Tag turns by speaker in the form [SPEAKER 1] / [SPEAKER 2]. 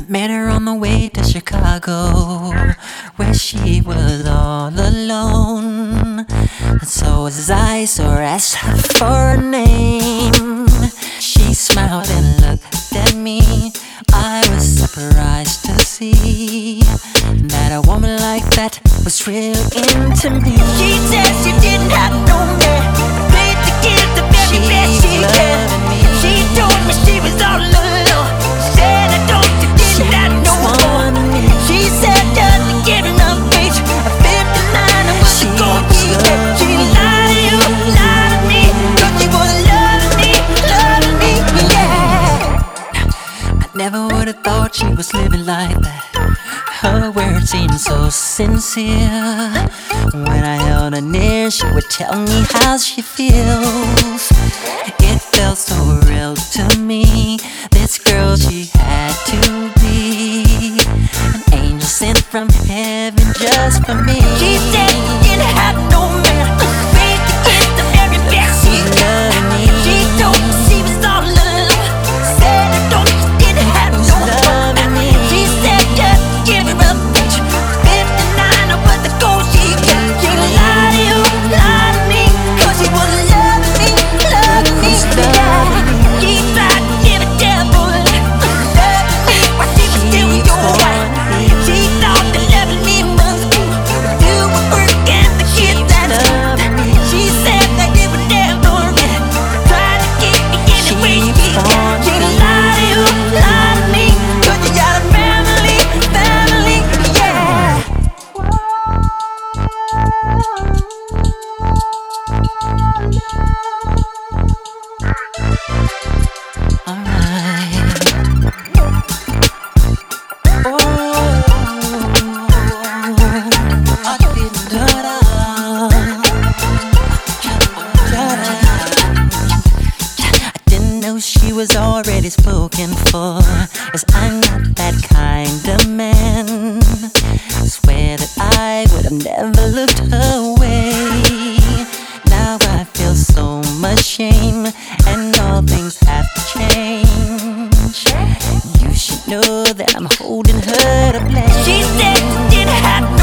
[SPEAKER 1] Met her on the way to Chicago, where she was all alone. And so as I saw her, asked her for a name, she smiled and looked at me. I was surprised to see that a woman like that was real into me.
[SPEAKER 2] She said she didn't have no man, paid to give the very best she can. She told me she was all alone. Said I don't, you didn't have no one. She said just to get enough age, a 59 and was a gold digger. She lied to you, lied to me, 'cause she was loving me, yeah.
[SPEAKER 1] I never would have thought she was living like that. Her words seemed so sincere. When I held her near, she would tell me how she feels. It felt so real to me. This girl, she had to be an angel sent from heaven just for me.
[SPEAKER 2] She said she didn't have no man, paid to get the very best she can. She told me she was all alone. Said I don't, you didn't have no one. She said just give her a bitch, 59 or what the gold she can. She lied to you, lied to me, 'cause she was loving me, yeah. She tried to give a devil, loving me while she was still your wife. She thought that loving me must do a work and the kids that she said that it would never end. Tried to keep me any way she can. She lied to you, lied to me, 'cause you got a family, yeah.
[SPEAKER 1] Alright. I didn't know she was already spoken for, 'cause I'm not that kind of man. Swear that I would have never looked her way. Now I feel so much shame, and all things have to change. You should know that I'm holding her to blame.
[SPEAKER 2] She said she didn't have